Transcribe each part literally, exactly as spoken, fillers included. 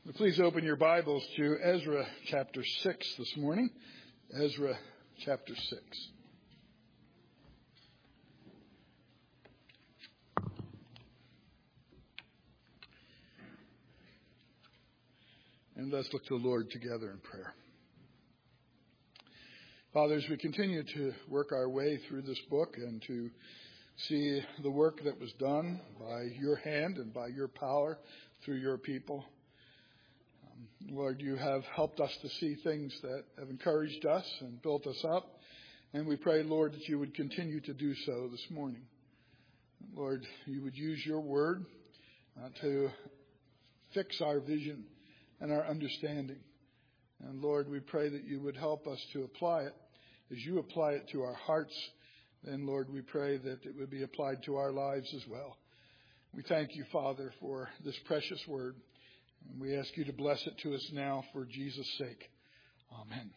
Please open your Bibles to Ezra chapter six this morning. Ezra chapter six. And let's look to the Lord together in prayer. Father, as we continue to work our way through this book and to see the work that was done by your hand and by your power through your people, Lord, you have helped us to see things that have encouraged us and built us up. And we pray, Lord, that you would continue to do so this morning. Lord, you would use your word uh, to fix our vision and our understanding. And Lord, we pray that you would help us to apply it. As you apply it to our hearts, then, Lord, we pray that it would be applied to our lives as well. We thank you, Father, for this precious word. And we ask you to bless it to us now for Jesus' sake. Amen.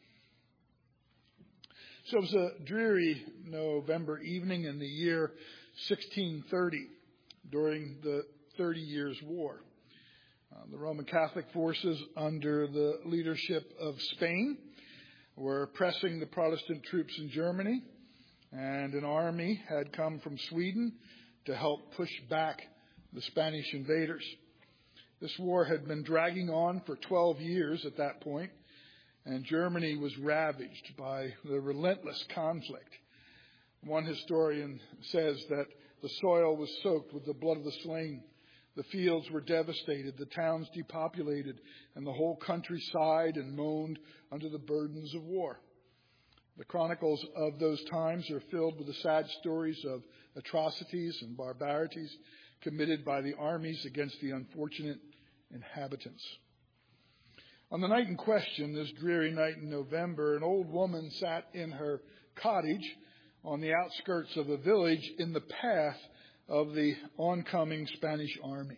So it was a dreary November evening in the year sixteen thirty during the Thirty Years' War. Uh, the Roman Catholic forces under the leadership of Spain were pressing the Protestant troops in Germany, and an army had come from Sweden to help push back the Spanish invaders. This war had been dragging on for twelve years at that point, and Germany was ravaged by the relentless conflict. One historian says that the soil was soaked with the blood of the slain. The fields were devastated, the towns depopulated, and the whole country sighed and moaned under the burdens of war. The chronicles of those times are filled with the sad stories of atrocities and barbarities committed by the armies against the unfortunate inhabitants. On the night in question, this dreary night in November, an old woman sat in her cottage on the outskirts of a village in the path of the oncoming Spanish army.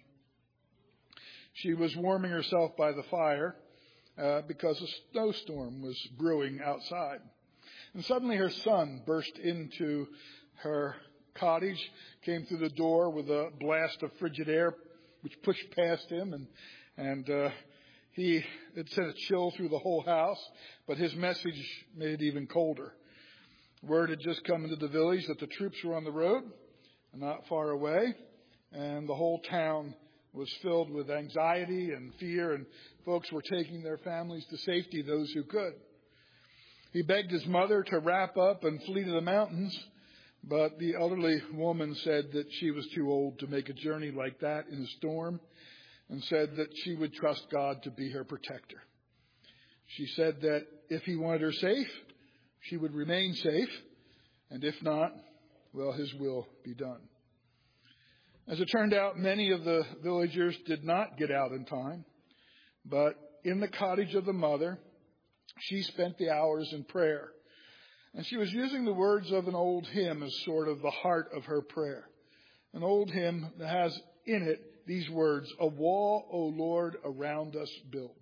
She was warming herself by the fire uh, because a snowstorm was brewing outside. And suddenly her son burst into her cottage, came through the door with a blast of frigid air which pushed past him, and and uh, he it sent a chill through the whole house. But his message made it even colder. Word had just come into the village that the troops were on the road, not far away, and the whole town was filled with anxiety and fear, and folks were taking their families to safety, those who could. He begged his mother to wrap up and flee to the mountains. But the elderly woman said that she was too old to make a journey like that in a storm, and said that she would trust God to be her protector. She said that if he wanted her safe, she would remain safe, and if not, well, his will be done. As it turned out, many of the villagers did not get out in time, but in the cottage of the mother, she spent the hours in prayer. And she was using the words of an old hymn as sort of the heart of her prayer. An old hymn that has in it these words, "A wall, O Lord, around us build."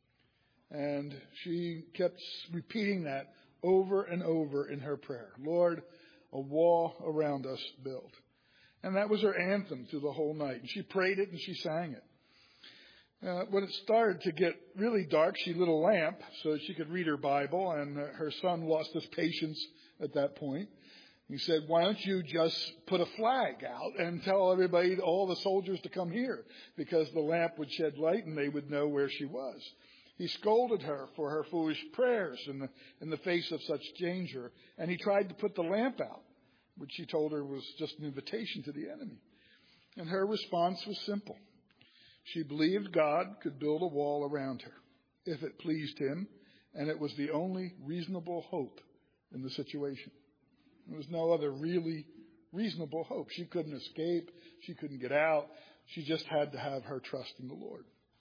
And she kept repeating that over and over in her prayer. Lord, a wall around us build. And that was her anthem through the whole night. And she prayed it and she sang it. Uh, when it started to get really dark, she lit a lamp so that she could read her Bible, and uh, her son lost his patience at that point. He said, "Why don't you just put a flag out and tell everybody, all the soldiers, to come here?" Because the lamp would shed light and they would know where she was. He scolded her for her foolish prayers in the, in the face of such danger, and he tried to put the lamp out, which she told her was just an invitation to the enemy. And her response was simple. She believed God could build a wall around her if it pleased him, and it was the only reasonable hope in the situation. There was no other really reasonable hope. She couldn't escape. She couldn't get out. She just had to have her trust in the Lord.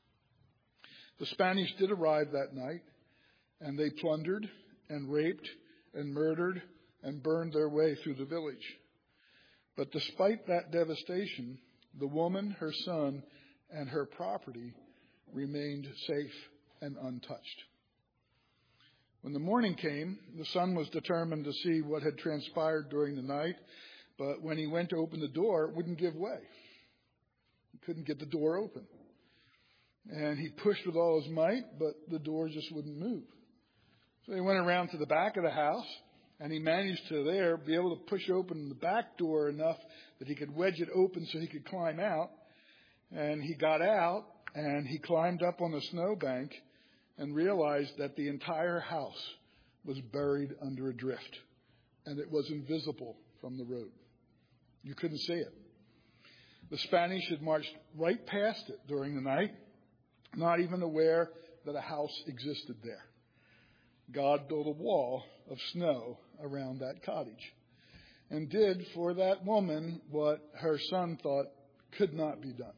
The Spanish did arrive that night, and they plundered and raped and murdered and burned their way through the village. But despite that devastation, the woman, her son, and her property remained safe and untouched. When the morning came, the son was determined to see what had transpired during the night, but when he went to open the door, it wouldn't give way. He couldn't get the door open. And he pushed with all his might, but the door just wouldn't move. So he went around to the back of the house, and he managed to there be able to push open the back door enough that he could wedge it open so he could climb out. And he got out, and he climbed up on the snowbank and realized that the entire house was buried under a drift, and it was invisible from the road. You couldn't see it. The Spanish had marched right past it during the night, not even aware that a house existed there. God built a wall of snow around that cottage and did for that woman what her son thought could not be done,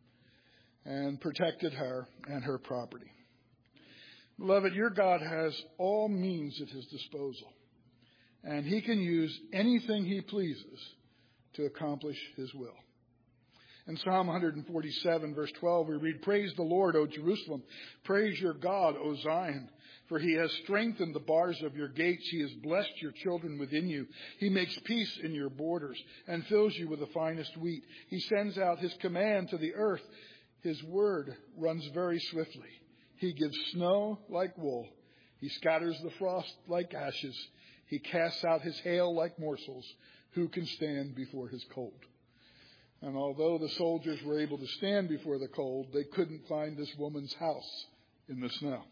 and protected her and her property. Beloved, your God has all means at his disposal, and he can use anything he pleases to accomplish his will. In Psalm one forty-seven, verse twelve, we read, "Praise the Lord, O Jerusalem. Praise your God, O Zion. For he has strengthened the bars of your gates. He has blessed your children within you. He makes peace in your borders and fills you with the finest wheat. He sends out his command to the earth. His word runs very swiftly. He gives snow like wool. He scatters the frost like ashes. He casts out his hail like morsels. Who can stand before his cold?" And although the soldiers were able to stand before the cold, they couldn't find this woman's house in the snow.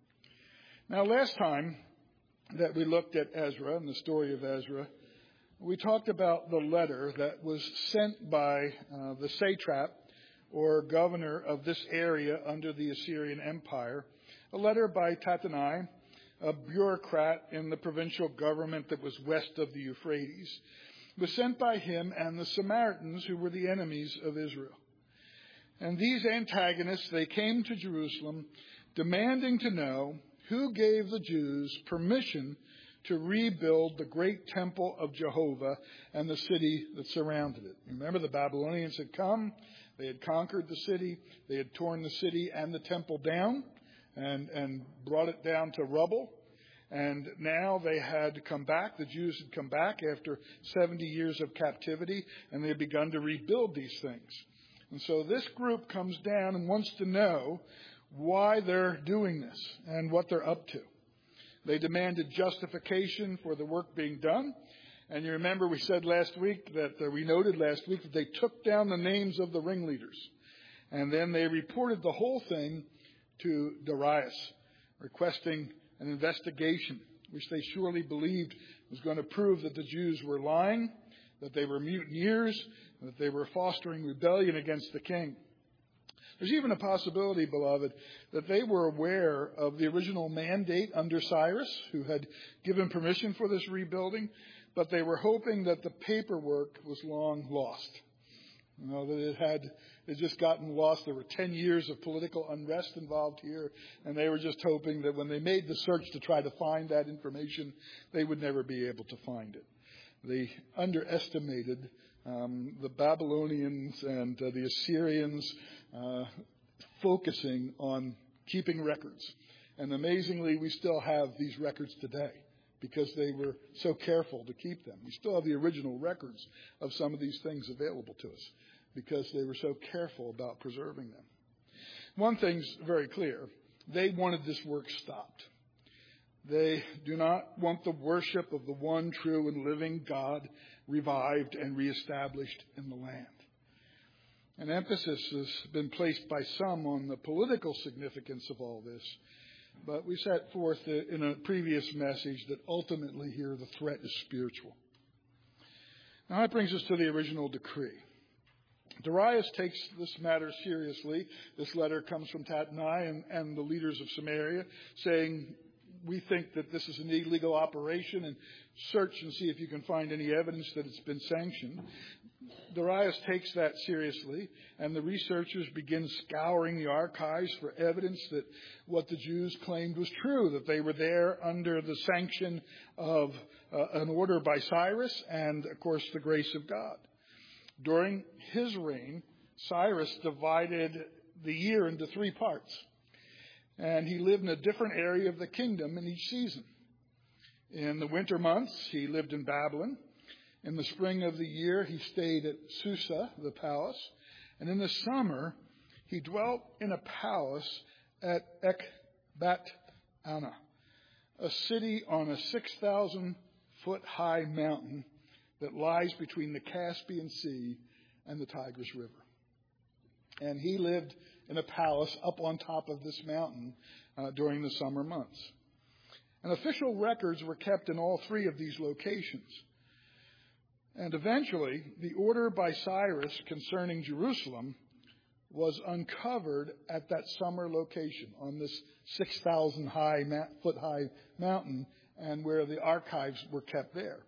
Now, last time that we looked at Ezra and the story of Ezra, we talked about the letter that was sent by uh, the satrap or governor of this area under the Assyrian Empire, a letter by Tattenai, a bureaucrat in the provincial government that was west of the Euphrates, was sent by him and the Samaritans, who were the enemies of Israel. And these antagonists, they came to Jerusalem demanding to know who gave the Jews permission to rebuild the great temple of Jehovah and the city that surrounded it. Remember, the Babylonians had come, they had conquered the city, they had torn the city and the temple down and, and brought it down to rubble. And now they had come back. The Jews had come back after seventy years of captivity, and they had begun to rebuild these things. And so this group comes down and wants to know why they're doing this and what they're up to. They demanded justification for the work being done. And you remember we said last week that uh, we noted last week that they took down the names of the ringleaders. And then they reported the whole thing to Darius, requesting an investigation, which they surely believed was going to prove that the Jews were lying, that they were mutineers, that they were fostering rebellion against the king. There's even a possibility, beloved, that they were aware of the original mandate under Cyrus, who had given permission for this rebuilding, but they were hoping that the paperwork was long lost. You know, that it had it just gotten lost. There were ten years of political unrest involved here, and they were just hoping that when they made the search to try to find that information, they would never be able to find it. They underestimated um, the Babylonians and uh, the Assyrians uh, focusing on keeping records. And amazingly, we still have these records today because they were so careful to keep them. We still have the original records of some of these things available to us because they were so careful about preserving them. One thing's very clear. They wanted this work stopped. They do not want the worship of the one true and living God revived and reestablished in the land. An emphasis has been placed by some on the political significance of all this, but we set forth in a previous message that ultimately here the threat is spiritual. Now that brings us to the original decree. Darius takes this matter seriously. This letter comes from Tattenai and, and the leaders of Samaria saying, we think that this is an illegal operation and search and see if you can find any evidence that it's been sanctioned. Darius takes that seriously, and the researchers begin scouring the archives for evidence that what the Jews claimed was true, that they were there under the sanction of uh, an order by Cyrus and, of course, the grace of God. During his reign, Cyrus divided the year into three parts, and he lived in a different area of the kingdom in each season. In the winter months, he lived in Babylon. In the spring of the year, he stayed at Susa, the palace. And in the summer, He dwelt in a palace at Ecbatana, a city on a six thousand foot high mountain that lies between the Caspian Sea and the Tigris River. And he lived in a palace up on top of this mountain uh, during the summer months. And official records were kept in all three of these locations. And eventually, the order by Cyrus concerning Jerusalem was uncovered at that summer location on this six thousand high, foot high mountain, and where the archives were kept there.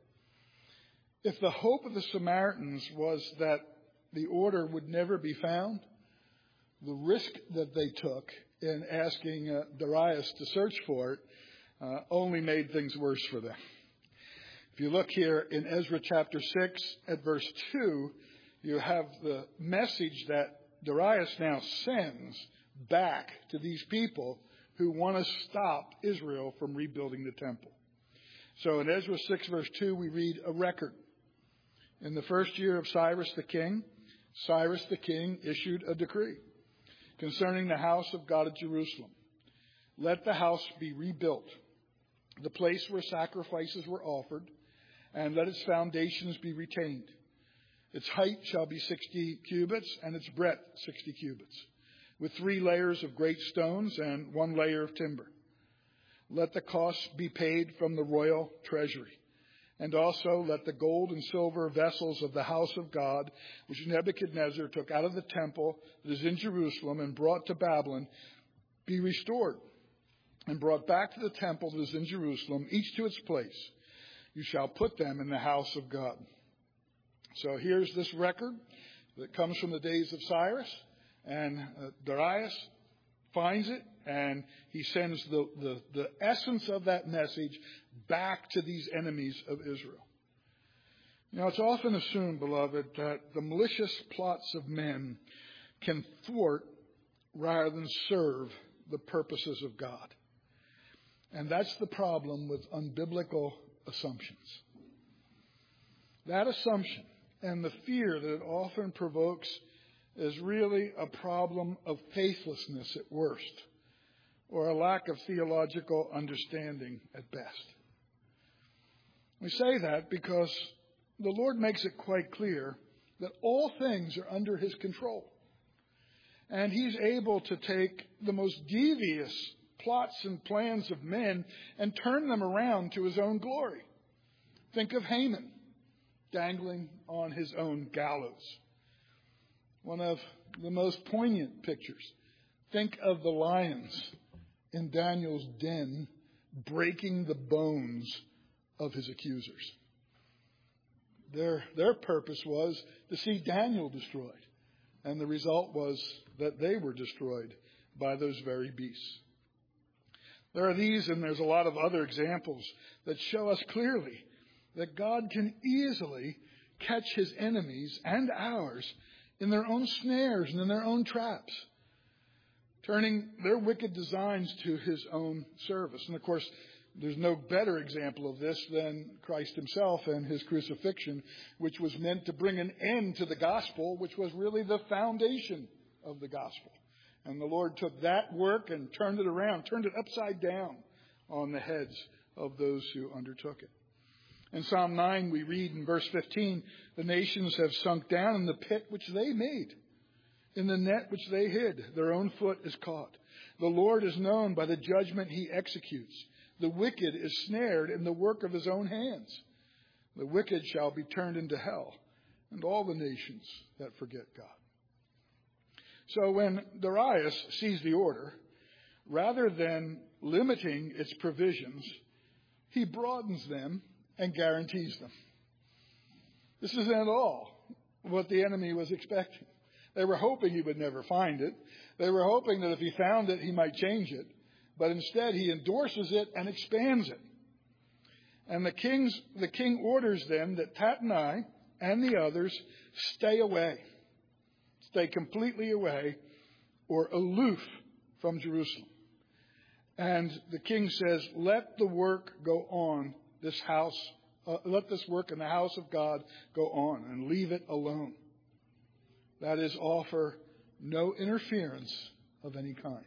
If the hope of the Samaritans was that the order would never be found, the risk that they took in asking uh, Darius to search for it uh, only made things worse for them. If you look here in Ezra chapter six at verse two, you have the message that Darius now sends back to these people who want to stop Israel from rebuilding the temple. So in Ezra six verse two, we read a record. In the first year of Cyrus the king, Cyrus the king issued a decree concerning the house of God at Jerusalem. Let the house be rebuilt, the place where sacrifices were offered, and let its foundations be retained. Its height shall be sixty cubits, and its breadth sixty cubits, with three layers of great stones and one layer of timber. Let the costs be paid from the royal treasury. And also let the gold and silver vessels of the house of God, which Nebuchadnezzar took out of the temple that is in Jerusalem and brought to Babylon, be restored and brought back to the temple that is in Jerusalem, each to its place. You shall put them in the house of God. So here's this record that comes from the days of Cyrus, and uh, Darius finds it, and he sends the, the, the essence of that message back to these enemies of Israel. You know, it's often assumed, beloved, that the malicious plots of men can thwart rather than serve the purposes of God. And that's the problem with unbiblical assumptions. That assumption and the fear that it often provokes is really a problem of faithlessness at worst, or a lack of theological understanding at best. We say that because the Lord makes it quite clear that all things are under his control. And he's able to take the most devious plots and plans of men and turn them around to his own glory. Think of Haman dangling on his own gallows. One of the most poignant pictures. Think of the lions in Daniel's den breaking the bones of his accusers. Their, their purpose was to see Daniel destroyed. And the result was that they were destroyed by those very beasts. There are these, and there's a lot of other examples that show us clearly that God can easily catch his enemies and ours in their own snares and in their own traps, turning their wicked designs to his own service. And of course, there's no better example of this than Christ himself and his crucifixion, which was meant to bring an end to the gospel, which was really the foundation of the gospel. And the Lord took that work and turned it around, turned it upside down on the heads of those who undertook it. In Psalm nine, we read in verse fifteen, the nations have sunk down in the pit which they made, in the net which they hid. Their own foot is caught. The Lord is known by the judgment he executes. The wicked is snared in the work of his own hands. The wicked shall be turned into hell, and all the nations that forget God. So when Darius sees the order, rather than limiting its provisions, he broadens them and guarantees them. This isn't at all what the enemy was expecting. They were hoping he would never find it. They were hoping that if he found it, he might change it. But instead, he endorses it and expands it. And the king's, the king orders then that Tatnai and the others stay away. Stay completely away or aloof from Jerusalem. And the king says, let the work go on, this house, uh, let this work in the house of God go on and leave it alone. That is, offer no interference of any kind.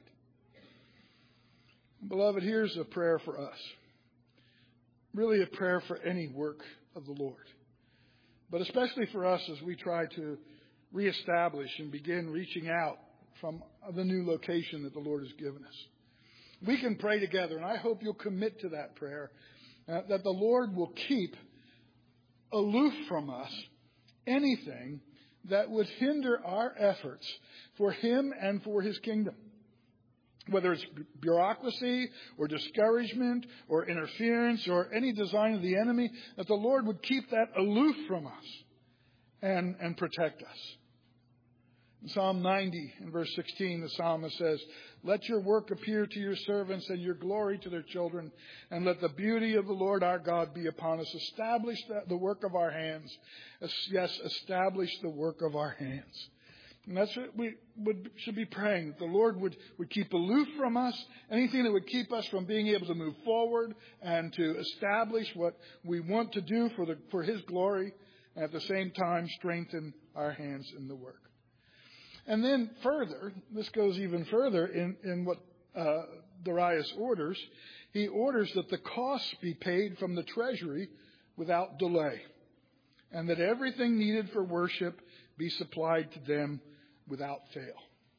Beloved, here's a prayer for us. Really a prayer for any work of the Lord. But especially for us as we try to reestablish and begin reaching out from the new location that the Lord has given us. We can pray together, and I hope you'll commit to that prayer, uh, that the Lord will keep aloof from us anything that would hinder our efforts for Him and for His kingdom. Whether it's bureaucracy or discouragement or interference or any design of the enemy, that the Lord would keep that aloof from us and, and protect us. In Psalm ninety, in verse sixteen, the psalmist says, "Let your work appear to your servants and your glory to their children, and let the beauty of the Lord our God be upon us. Establish the work of our hands." Yes, establish the work of our hands. And that's what we would, should be praying, that the Lord would, would keep aloof from us, anything that would keep us from being able to move forward and to establish what we want to do for, the, for His glory, and at the same time strengthen our hands in the work. And then further, this goes even further in, in what uh, Darius orders. He orders that the costs be paid from the treasury without delay, and that everything needed for worship be supplied to them without fail.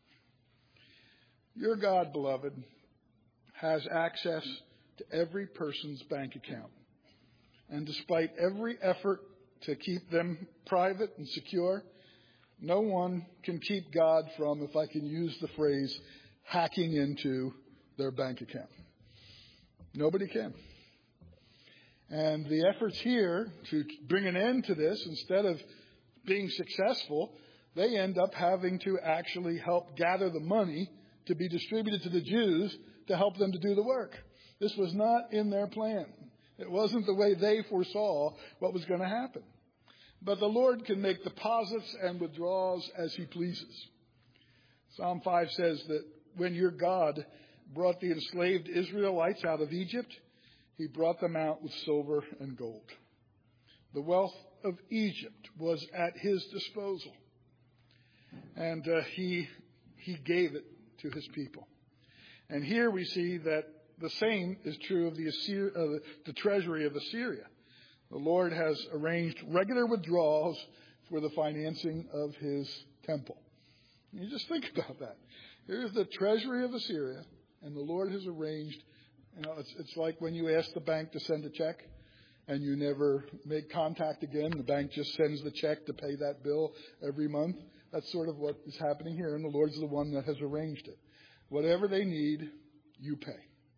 Your God, beloved, has access to every person's bank account. And despite every effort to keep them private and secure, no one can keep God from, if I can use the phrase, hacking into their bank account. Nobody can. And the efforts here to bring an end to this, instead of being successful, they end up having to actually help gather the money to be distributed to the Jews to help them to do the work. This was not in their plan. It wasn't the way they foresaw what was going to happen. But the Lord can make deposits and withdrawals as He pleases. Psalm five says that when your God brought the enslaved Israelites out of Egypt, He brought them out with silver and gold. The wealth of Egypt was at His disposal. And uh, he, he gave it to His people. And here we see that the same is true of the, Assyri- uh, the treasury of Assyria. The Lord has arranged regular withdrawals for the financing of His temple. You just think about that. Here's the treasury of Assyria, and the Lord has arranged, you know, it's, it's like when you ask the bank to send a check and you never make contact again. The bank just sends the check to pay that bill every month. That's sort of what is happening here, and the Lord's the one that has arranged it. Whatever they need, you pay.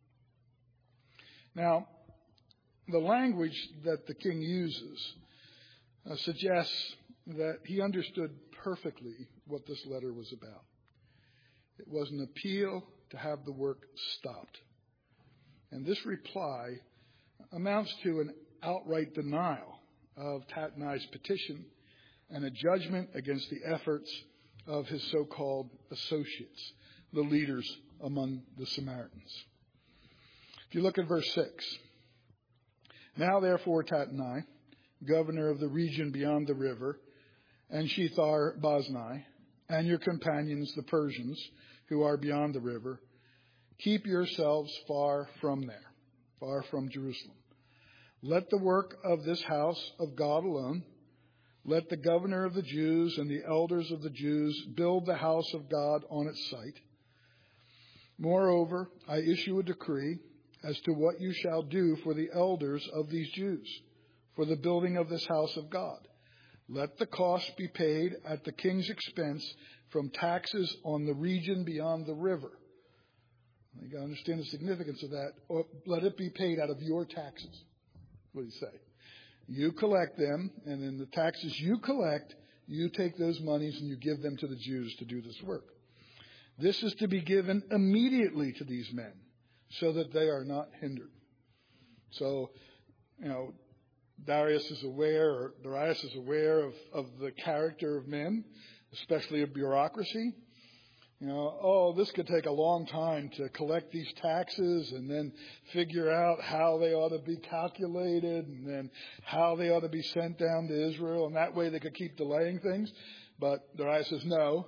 Now, the language that the king uses uh, suggests that he understood perfectly what this letter was about. It was an appeal to have the work stopped. And this reply amounts to an outright denial of Tatnai's petition and a judgment against the efforts of his so-called associates, the leaders among the Samaritans. If you look at verse six. "Now therefore Tatnai, governor of the region beyond the river, and Shethar Boznai, and your companions the Persians, who are beyond the river, keep yourselves far from there, far from Jerusalem. Let the work of this house of God alone. Let the governor of the Jews and the elders of the Jews build the house of God on its site. Moreover, I issue a decree as to what you shall do for the elders of these Jews, for the building of this house of God. Let the cost be paid at the king's expense from taxes on the region beyond the river." You got to understand the significance of that. Or let it be paid out of your taxes. What do you say? You collect them, and in the taxes you collect, you take those monies and you give them to the Jews to do this work. This is to be given immediately to these men, so that they are not hindered. So, you know, Darius is aware, or Darius is aware of, of the character of men, especially of bureaucracy. You know, oh, this could take a long time to collect these taxes and then figure out how they ought to be calculated and then how they ought to be sent down to Israel. And that way they could keep delaying things. But Darius says, no,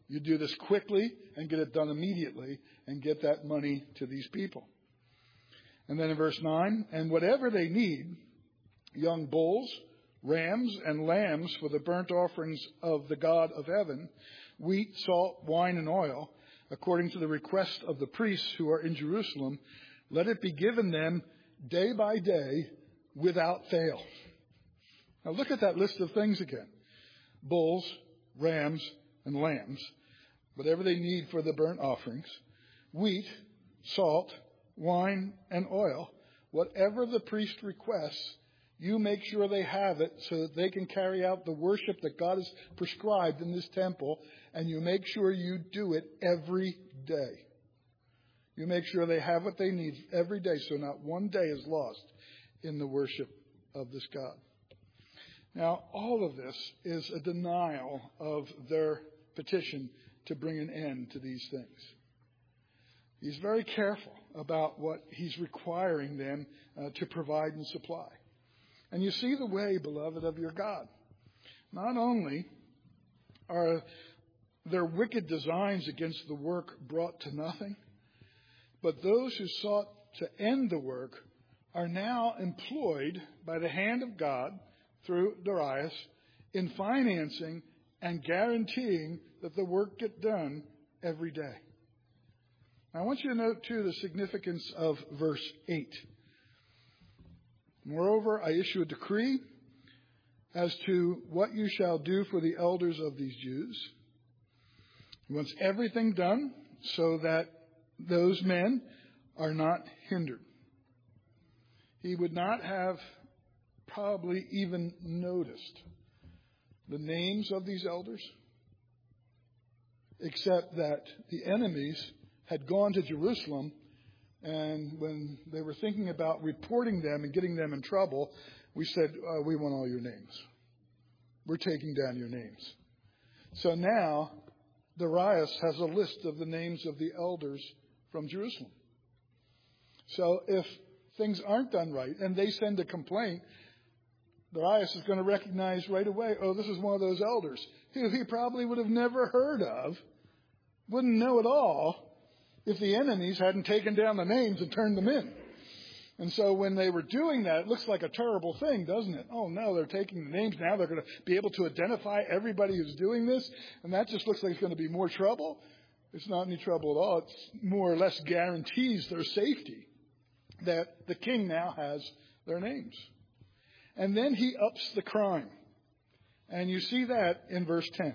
You do this quickly and get it done immediately and get that money to these people. And then in verse nine, and whatever they need, young bulls, rams, and lambs for the burnt offerings of the God of heaven, wheat, salt, wine, and oil, according to the request of the priests who are in Jerusalem, let it be given them day by day without fail. Now look at that list of things again. Bulls, rams, and lambs, whatever they need for the burnt offerings, wheat, salt, wine, and oil, whatever the priest requests, you make sure they have it so that they can carry out the worship that God has prescribed in this temple, and you make sure you do it every day. You make sure they have what they need every day so not one day is lost in the worship of this God. Now, all of this is a denial of their petition to bring an end to these things. He's very careful about what he's requiring them uh, to provide and supply. And you see the way, beloved, of your God. Not only are their wicked designs against the work brought to nothing, but those who sought to end the work are now employed by the hand of God through Darius in financing and guaranteeing that the work get done every day. Now, I want you to note, too, the significance of verse eight. Moreover, I issue a decree as to what you shall do for the elders of these Jews. He wants everything done so that those men are not hindered. He would not have probably even noticed the names of these elders, except that the enemies had gone to Jerusalem, and when they were thinking about reporting them and getting them in trouble, we said, uh, we want all your names. We're taking down your names. So now Darius has a list of the names of the elders from Jerusalem. So if things aren't done right and they send a complaint, Darius is going to recognize right away, oh, this is one of those elders who he probably would have never heard of, wouldn't know at all if the enemies hadn't taken down the names and turned them in. And so when they were doing that, it looks like a terrible thing, doesn't it? Oh, no, they're taking the names now. They're going to be able to identify everybody who's doing this. And that just looks like it's going to be more trouble. It's not any trouble at all. It's more or less guarantees their safety that the king now has their names. And then he ups the crime. And you see that in verse ten.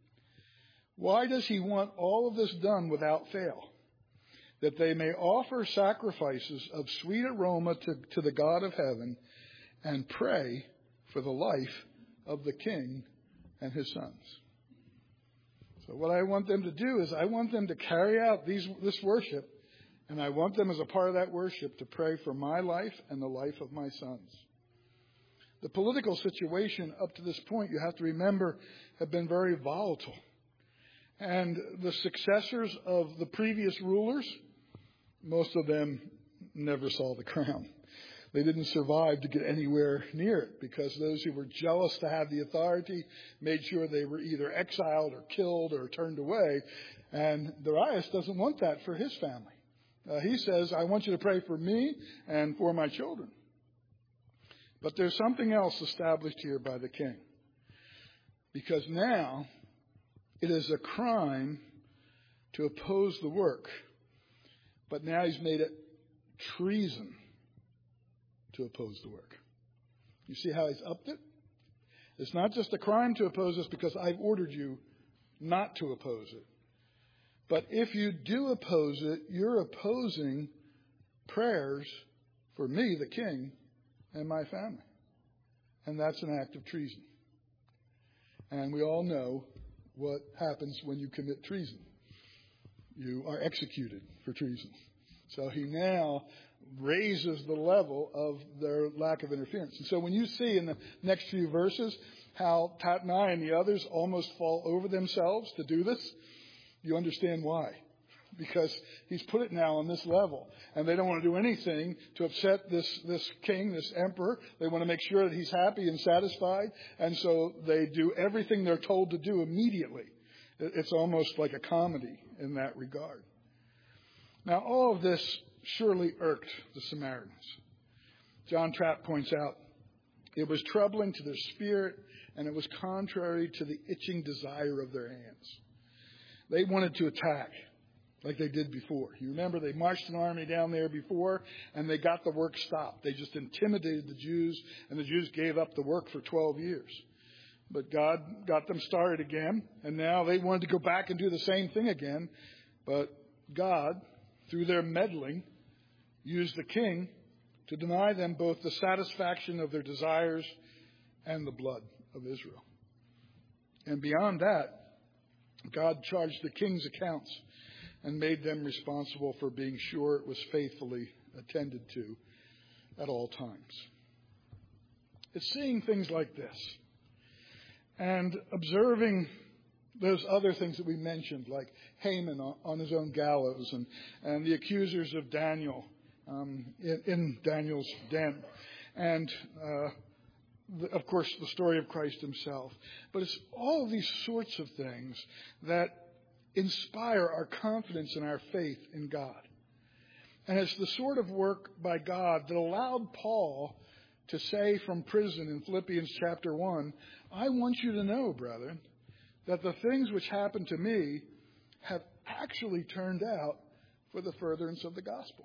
Why does he want all of this done without fail? That they may offer sacrifices of sweet aroma to, to the God of heaven and pray for the life of the king and his sons. So what I want them to do is I want them to carry out these, this worship, and I want them as a part of that worship to pray for my life and the life of my sons. The political situation up to this point, you have to remember, have been very volatile. And the successors of the previous rulers, most of them never saw the crown. They didn't survive to get anywhere near it because those who were jealous to have the authority made sure they were either exiled or killed or turned away. And Darius doesn't want that for his family. Uh, he says, I want you to pray for me and for my children. But there's something else established here by the king. Because now it is a crime to oppose the work. But now he's made it treason to oppose the work. You see how he's upped it? It's not just a crime to oppose us because I've ordered you not to oppose it. But if you do oppose it, you're opposing prayers for me, the king, and my family. And that's an act of treason. And we all know what happens when you commit treason. You are executed for treason. So he now raises the level of their lack of interference. And so when you see in the next few verses how Tatnai and the others almost fall over themselves to do this, you understand why. Because he's put it now on this level. And they don't want to do anything to upset this, this king, this emperor. They want to make sure that he's happy and satisfied. And so they do everything they're told to do immediately. It's almost like a comedy in that regard. Now, all of this surely irked the Samaritans. John Trapp points out, it was troubling to their spirit, and it was contrary to the itching desire of their hands. They wanted to attack like they did before. You remember they marched an army down there before, and they got the work stopped. They just intimidated the Jews, and the Jews gave up the work for twelve years. But God got them started again, and now they wanted to go back and do the same thing again. But God, through their meddling, used the king to deny them both the satisfaction of their desires and the blood of Israel. And beyond that, God charged the king's accounts and made them responsible for being sure it was faithfully attended to at all times. It's seeing things like this and observing those other things that we mentioned, like Haman on his own gallows and, and the accusers of Daniel um, in, in Daniel's den. And, uh, the, of course, the story of Christ himself. But it's all of these sorts of things that inspire our confidence in our faith in God. And it's the sort of work by God that allowed Paul to say from prison in Philippians chapter one, I want you to know, brethren, that the things which happened to me have actually turned out for the furtherance of the gospel.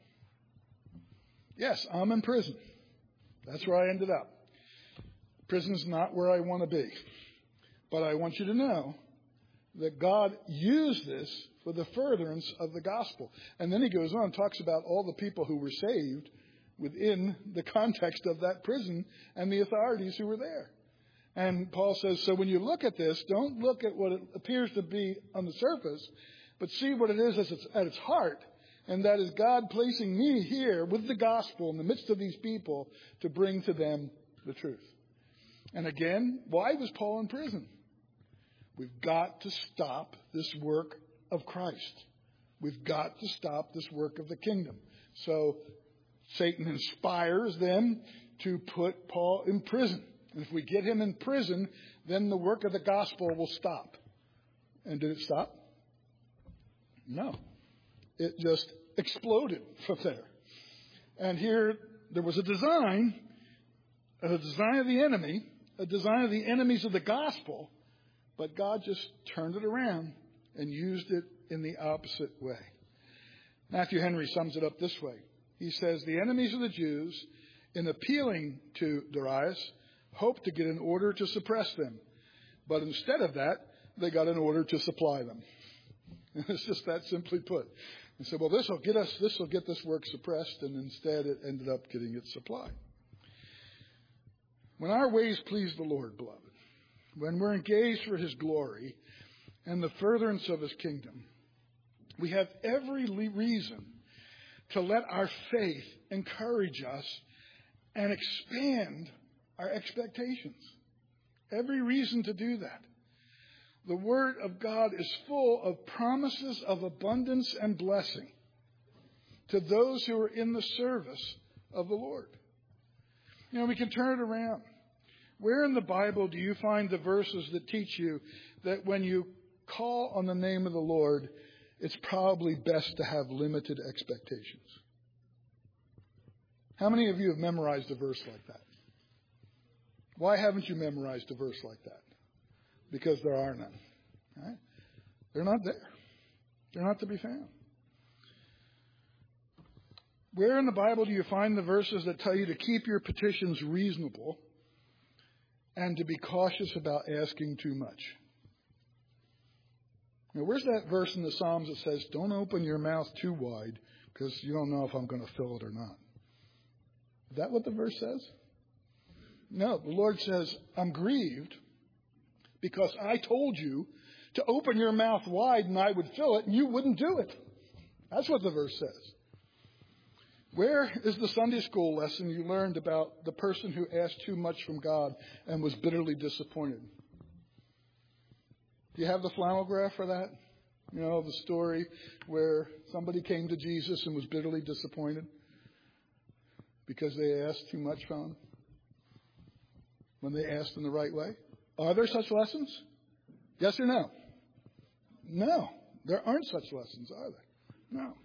Yes, I'm in prison. That's where I ended up. Prison's not where I want to be. But I want you to know that God used this for the furtherance of the gospel. And then he goes on and talks about all the people who were saved within the context of that prison and the authorities who were there. And Paul says, so when you look at this, don't look at what it appears to be on the surface, but see what it is at its heart. And that is God placing me here with the gospel in the midst of these people to bring to them the truth. And again, why was Paul in prison? We've got to stop this work of Christ. We've got to stop this work of the kingdom. So Satan inspires them to put Paul in prison. And if we get him in prison, then the work of the gospel will stop. And did it stop? No. It just exploded from there. And here there was a design, a design of the enemy, a design of the enemies of the gospel, but God just turned it around and used it in the opposite way. Matthew Henry sums it up this way. He says, the enemies of the Jews, in appealing to Darius, hoped to get an order to suppress them. But instead of that, they got an order to supply them. It's just that simply put. They said, well, this will get us, this will get this work suppressed, and instead it ended up getting it supplied. When our ways please the Lord, beloved, when we're engaged for his glory and the furtherance of his kingdom, we have every reason to let our faith encourage us and expand our expectations. Every reason to do that. The Word of God is full of promises of abundance and blessing to those who are in the service of the Lord. You know, we can turn it around. Where in the Bible do you find the verses that teach you that when you call on the name of the Lord, it's probably best to have limited expectations? How many of you have memorized a verse like that? Why haven't you memorized a verse like that? Because there are none. Right? They're not there. They're not to be found. Where in the Bible do you find the verses that tell you to keep your petitions reasonable and to be cautious about asking too much? Now, where's that verse in the Psalms that says, don't open your mouth too wide because you don't know if I'm going to fill it or not? Is that what the verse says? No, the Lord says, I'm grieved because I told you to open your mouth wide and I would fill it and you wouldn't do it. That's what the verse says. Where is the Sunday school lesson you learned about the person who asked too much from God and was bitterly disappointed? Do you have the flannel graph for that? You know, the story where somebody came to Jesus and was bitterly disappointed because they asked too much from him when they asked in the right way. Are there such lessons? Yes or no? No, there aren't such lessons, are there? No.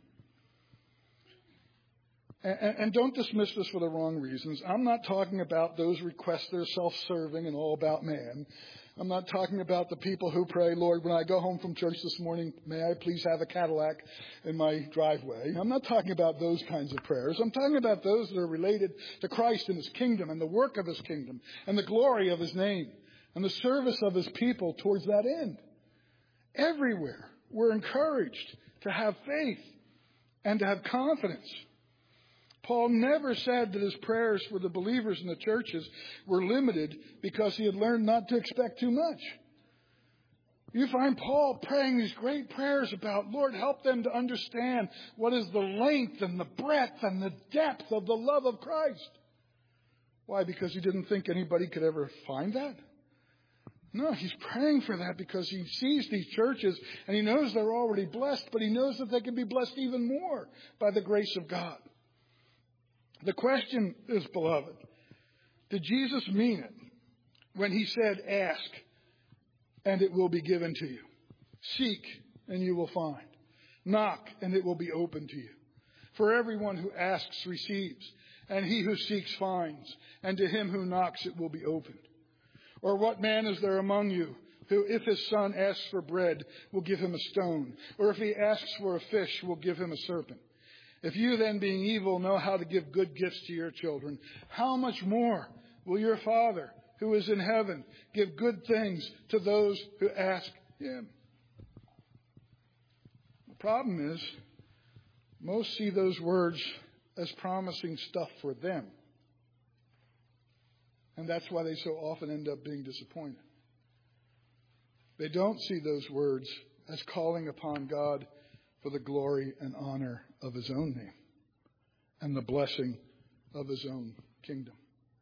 And, and don't dismiss this for the wrong reasons. I'm not talking about those requests that are self-serving and all about man. I'm not talking about the people who pray, Lord, when I go home from church this morning, may I please have a Cadillac in my driveway. I'm not talking about those kinds of prayers. I'm talking about those that are related to Christ and His kingdom and the work of His kingdom and the glory of His name and the service of His people towards that end. Everywhere we're encouraged to have faith and to have confidence. Paul never said that his prayers for the believers in the churches were limited because he had learned not to expect too much. You find Paul praying these great prayers about, Lord, help them to understand what is the length and the breadth and the depth of the love of Christ. Why? Because he didn't think anybody could ever find that? No, he's praying for that because he sees these churches and he knows they're already blessed, but he knows that they can be blessed even more by the grace of God. The question is, beloved, did Jesus mean it when He said, ask, and it will be given to you? Seek, and you will find. Knock, and it will be open to you. For everyone who asks receives, and he who seeks finds, and to him who knocks it will be opened. Or what man is there among you who, if his son asks for bread, will give him a stone? Or if he asks for a fish, will give him a serpent? If you then, being evil, know how to give good gifts to your children, how much more will your Father, who is in heaven, give good things to those who ask Him? The problem is, most see those words as promising stuff for them. And that's why they so often end up being disappointed. They don't see those words as calling upon God for the glory and honor of His own name and the blessing of His own kingdom.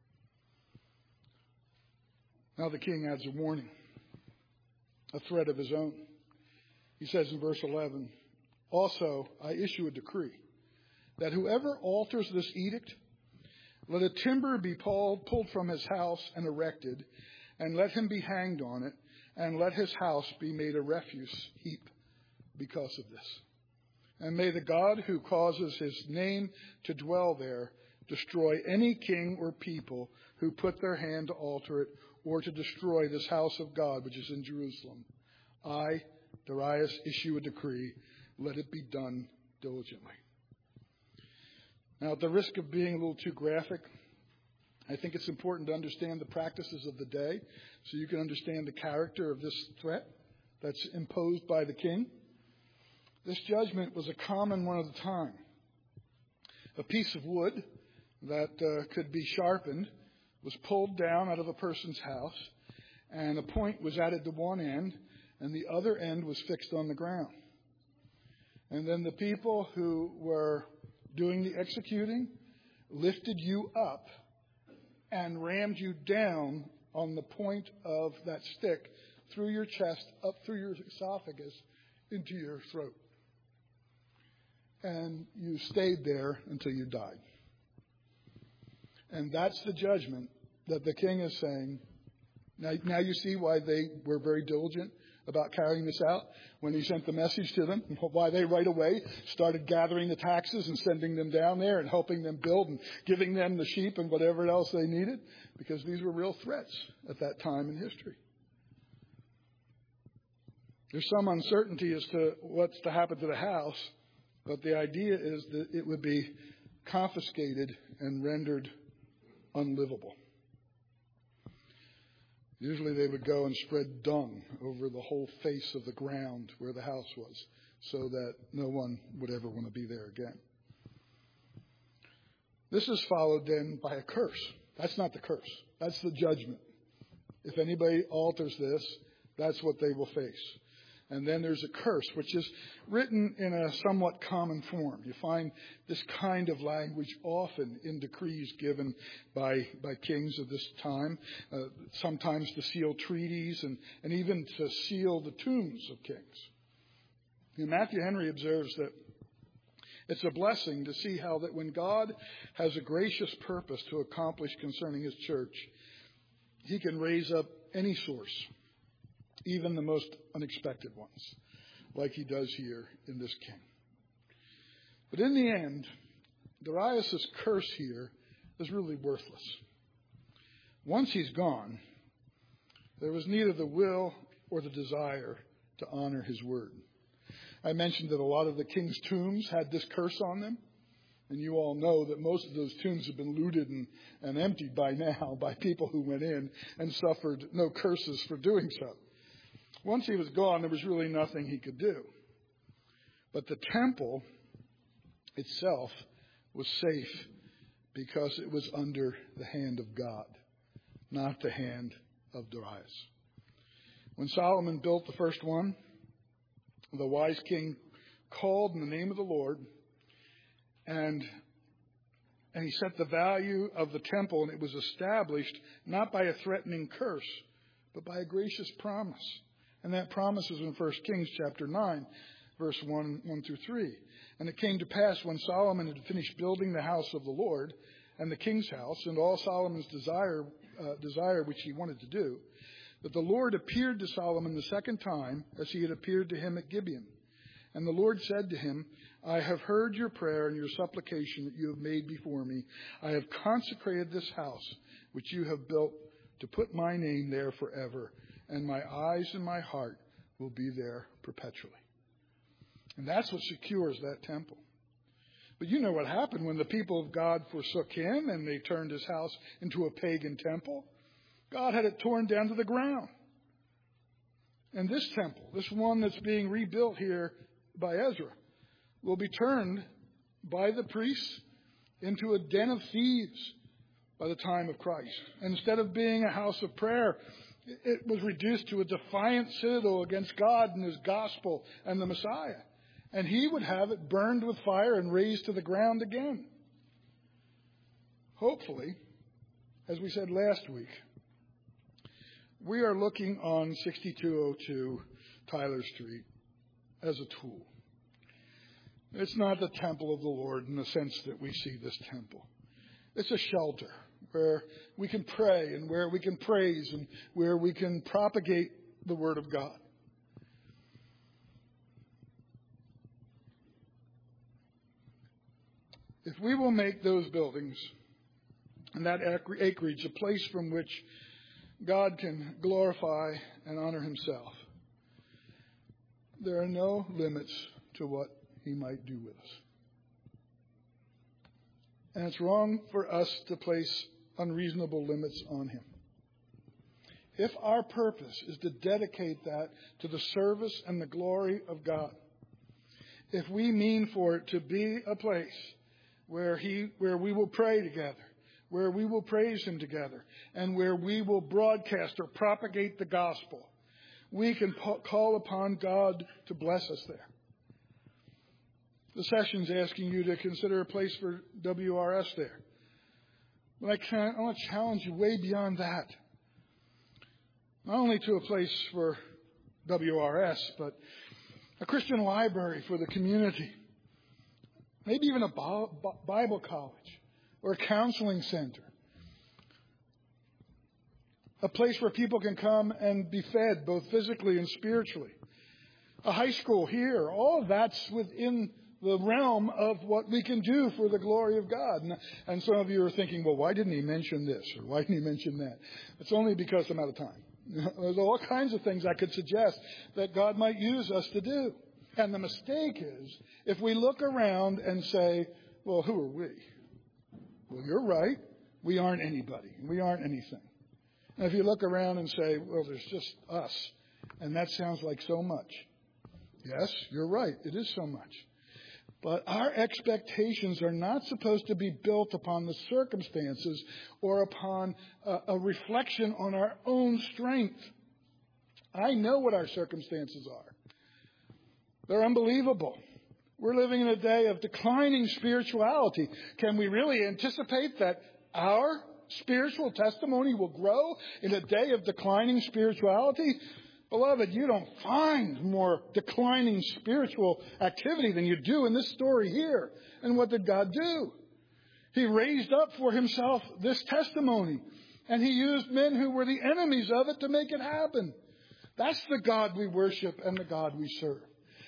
Now the king adds a warning, a threat of his own. He says in verse eleven, also I issue a decree that whoever alters this edict, let a timber be pulled from his house and erected, and let him be hanged on it, and let his house be made a refuse heap because of this. And may the God who causes His name to dwell there destroy any king or people who put their hand to alter it or to destroy this house of God which is in Jerusalem. I, Darius, issue a decree. Let it be done diligently. Now, at the risk of being a little too graphic, I think it's important to understand the practices of the day so you can understand the character of this threat that's imposed by the king. This judgment was a common one of the time. A piece of wood that uh, could be sharpened was pulled down out of a person's house, and a point was added to one end, and the other end was fixed on the ground. And then the people who were doing the executing lifted you up and rammed you down on the point of that stick through your chest, up through your esophagus, into your throat. And you stayed there until you died. And that's the judgment that the king is saying. Now, now you see why they were very diligent about carrying this out when he sent the message to them, why they right away started gathering the taxes and sending them down there and helping them build and giving them the sheep and whatever else they needed, because these were real threats at that time in history. There's some uncertainty as to what's to happen to the house, but the idea is that it would be confiscated and rendered unlivable. Usually they would go and spread dung over the whole face of the ground where the house was so that no one would ever want to be there again. This is followed then by a curse. That's not the curse. That's the judgment. If anybody alters this, that's what they will face. And then there's a curse, which is written in a somewhat common form. You find this kind of language often in decrees given by, by kings of this time, uh, sometimes to seal treaties and, and even to seal the tombs of kings. And Matthew Henry observes that it's a blessing to see how that when God has a gracious purpose to accomplish concerning His church, He can raise up any source, even the most unexpected ones. like he does here in this king. But in the end, Darius' curse here is really worthless. Once he's gone, there was neither the will or the desire to honor his word. I mentioned that a lot of the king's tombs had this curse on them. And you all know that most of those tombs have been looted and, and emptied by now by people who went in and suffered no curses for doing so. Once he was gone, there was really nothing he could do. But the temple itself was safe because it was under the hand of God, not the hand of Darius. When Solomon built the first one, the wise king called in the name of the Lord, and and he set the value of the temple, and it was established not by a threatening curse, but by a gracious promise. And that promise is in First Kings chapter nine, verse one, one through three. And it came to pass when Solomon had finished building the house of the Lord and the king's house, and all Solomon's desire, uh, desire which he wanted to do, that the Lord appeared to Solomon the second time as he had appeared to him at Gibeon. And the Lord said to him, I have heard your prayer and your supplication that you have made before me. I have consecrated this house which you have built to put my name there forever, and my eyes and my heart will be there perpetually. And that's what secures that temple. But you know what happened when the people of God forsook him and they turned his house into a pagan temple? God had it torn down to the ground. And this temple, this one that's being rebuilt here by Ezra, will be turned by the priests into a den of thieves by the time of Christ. And instead of being a house of prayer, it was reduced to a defiant citadel against God and his gospel and the Messiah. And he would have it burned with fire and razed to the ground again. Hopefully, as we said last week, we are looking on sixty-two oh two Tyler Street as a tool. It's not the temple of the Lord in the sense that we see this temple. It's a shelter where we can pray and where we can praise and where we can propagate the Word of God. If we will make those buildings and that acreage a place from which God can glorify and honor himself, there are no limits to what he might do with us. And it's wrong for us to place unreasonable limits on him. If our purpose is to dedicate that to the service and the glory of God, if we mean for it to be a place where he, where we will pray together, where we will praise him together, and where we will broadcast or propagate the gospel, we can po- call upon God to bless us there. The session's asking you to consider a place for W R S there. But I can't, I want to challenge you way beyond that. Not only to a place for W R S, but a Christian library for the community. Maybe even a Bible college or a counseling center. A place where people can come and be fed both physically and spiritually. A high school here. All of that's within the realm of what we can do for the glory of God. And, and some of you are thinking, well, why didn't he mention this? Or why didn't he mention that? It's only because I'm out of time. There's all kinds of things I could suggest that God might use us to do. And the mistake is, if we look around and say, well, who are we? Well, you're right. We aren't anybody. We aren't anything. And if you look around and say, well, there's just us, and that sounds like so much. Yes, you're right. It is so much. But our expectations are not supposed to be built upon the circumstances or upon a, a reflection on our own strength. I know what our circumstances are. They're unbelievable. We're living in a day of declining spirituality. Can we really anticipate that our spiritual testimony will grow in a day of declining spirituality? Beloved, you don't find more declining spiritual activity than you do in this story here. And what did God do? He raised up for himself this testimony. And he used men who were the enemies of it to make it happen. That's the God we worship and the God we serve.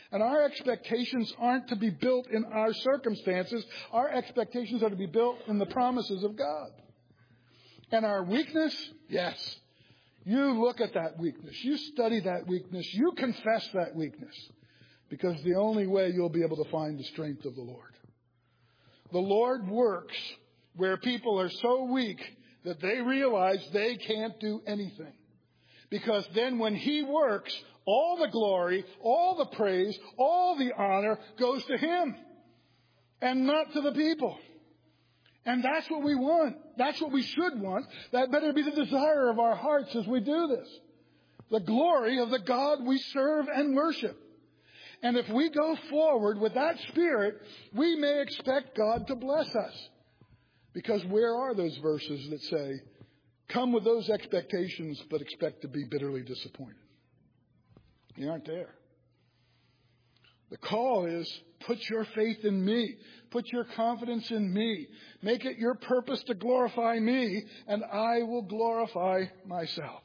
And our expectations aren't to be built in our circumstances. Our expectations are to be built in the promises of God. And our weakness, yes. You look at that weakness. You study that weakness. You confess that weakness. Because the only way you'll be able to find the strength of the Lord. The Lord works where people are so weak that they realize they can't do anything. Because then when He works, all the glory, all the praise, all the honor goes to Him. And not to the people. And that's what we want. That's what we should want. That better be the desire of our hearts as we do this. The glory of the God we serve and worship. And if we go forward with that spirit, we may expect God to bless us. Because where are those verses that say, come with those expectations, but expect to be bitterly disappointed? They aren't there. The call is, put your faith in me. Put your confidence in me. Make it your purpose to glorify me, and I will glorify myself.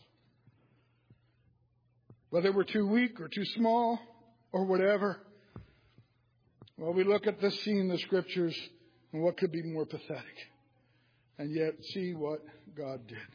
Whether we're too weak or too small or whatever, well, we look at this scene in the Scriptures, and what could be more pathetic? And yet see what God did.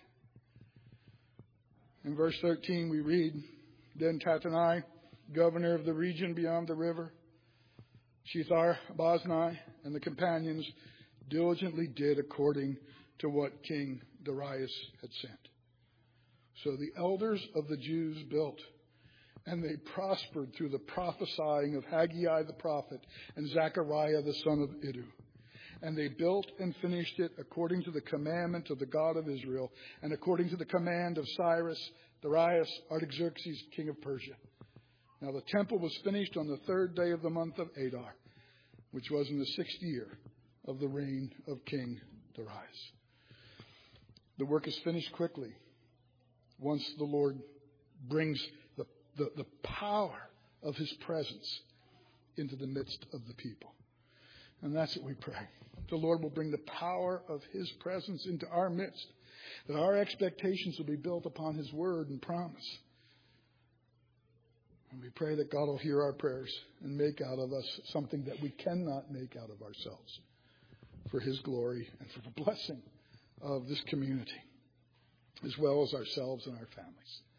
In verse thirteen we read, then Tattenai, governor of the region beyond the river, Shethar-boznai, and the companions diligently did according to what King Darius had sent. So the elders of the Jews built, and they prospered through the prophesying of Haggai the prophet and Zechariah the son of Iddo. And they built and finished it according to the commandment of the God of Israel and according to the command of Cyrus, Darius, Artaxerxes, king of Persia. Now the temple was finished on the third day of the month of Adar, which was in the sixth year of the reign of King Darius. The work is finished quickly once the Lord brings the, the, the power of His presence into the midst of the people. And that's what we pray. The Lord will bring the power of His presence into our midst, that our expectations will be built upon His word and promise. And we pray that God will hear our prayers and make out of us something that we cannot make out of ourselves, for His glory and for the blessing of this community, as well as ourselves and our families.